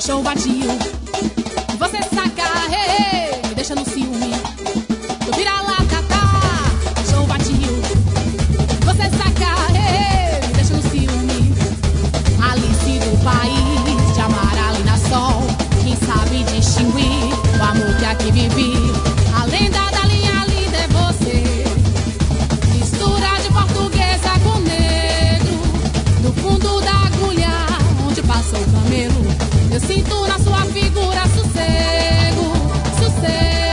cachorro vadio. Você saca, me deixa no ciúme. Tu vira lata, tá, cachorro vadio. Você saca, me deixa no ciúme. Alice do país de Amaralina Sol. Quem sabe distinguir o amor que aqui vivi. A lenda da linha linda é você. Mistura de portuguesa com negro. No fundo da agulha onde passou o camelo, eu sinto na sua figura sossego, sossego.